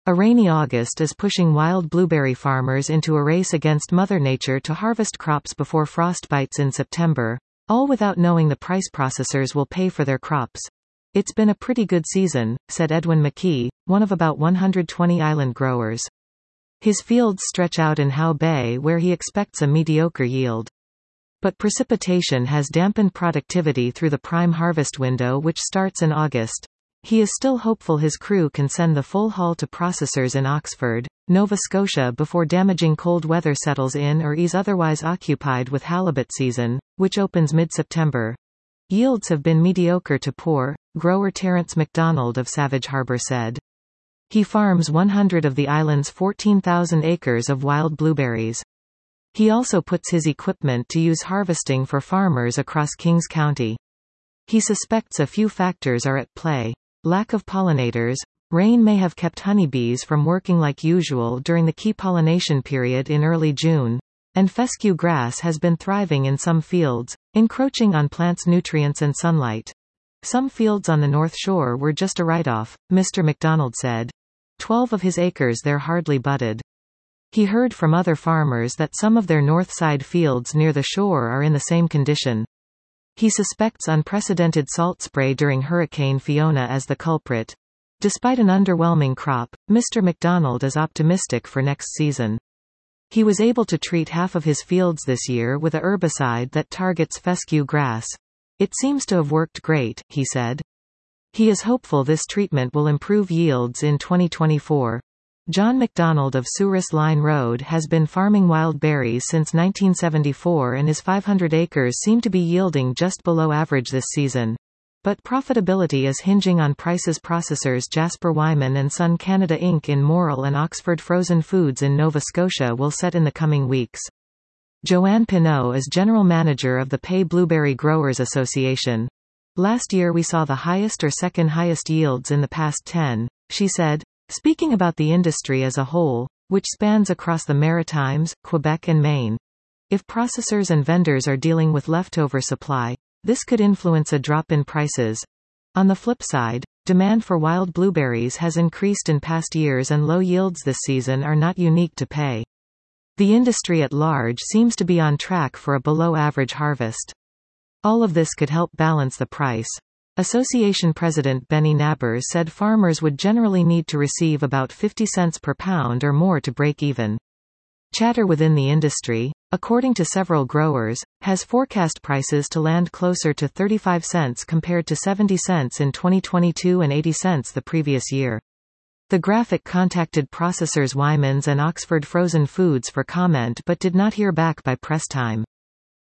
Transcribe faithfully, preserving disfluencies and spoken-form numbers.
A rainy August is pushing wild blueberry farmers into a race against Mother Nature to harvest crops before frost bites in September, all without knowing the price processors will pay for their crops. It's been a pretty good season, said Edwin McKee, one of about one hundred twenty island growers. His fields stretch out in Howe Bay where he expects a mediocre yield. But precipitation has dampened productivity through the prime harvest window, which starts in August. He is still hopeful his crew can send the full haul to processors in Oxford, Nova Scotia before damaging cold weather settles in or is otherwise occupied with halibut season, which opens mid-September. Yields have been mediocre to poor, grower Terence McDonald of Savage Harbour said. He farms one hundred of the island's fourteen thousand acres of wild blueberries. He also puts his equipment to use harvesting for farmers across Kings County. He suspects a few factors are at play. Lack of pollinators. Rain may have kept honeybees from working like usual during the key pollination period in early June. And fescue grass has been thriving in some fields, encroaching on plants' nutrients and sunlight. Some fields on the North Shore were just a write-off, Mister McDonald said. Twelve of his acres there hardly budded. He heard from other farmers that some of their north side fields near the shore are in the same condition. He suspects unprecedented salt spray during Hurricane Fiona as the culprit. Despite an underwhelming crop, Mister McDonald is optimistic for next season. He was able to treat half of his fields this year with a herbicide that targets fescue grass. It seems to have worked great, he said. He is hopeful this treatment will improve yields in twenty twenty-four. John McDonald of Souris Line Road has been farming wild berries since nineteen seventy-four and his five hundred acres seem to be yielding just below average this season. But profitability is hinging on prices. Processors Jasper Wyman and Son Canada Incorporated in Morrill and Oxford Frozen Foods in Nova Scotia will set in the coming weeks. Joanne Pineau is general manager of the Pei Blueberry Growers Association. Last year we saw the highest or second highest yields in the past ten, she said. Speaking about the industry as a whole, which spans across the Maritimes, Quebec and Maine. If processors and vendors are dealing with leftover supply, this could influence a drop in prices. On the flip side, demand for wild blueberries has increased in past years and low yields this season are not unique to Pei. The industry at large seems to be on track for a below-average harvest. All of this could help balance the price. Association President Benny Nabbers said farmers would generally need to receive about fifty cents per pound or more to break even. Chatter within the industry, according to several growers, has forecast prices to land closer to thirty-five cents compared to seventy cents in twenty twenty-two and eighty cents the previous year. The Graphic contacted processors Wyman's and Oxford Frozen Foods for comment but did not hear back by press time.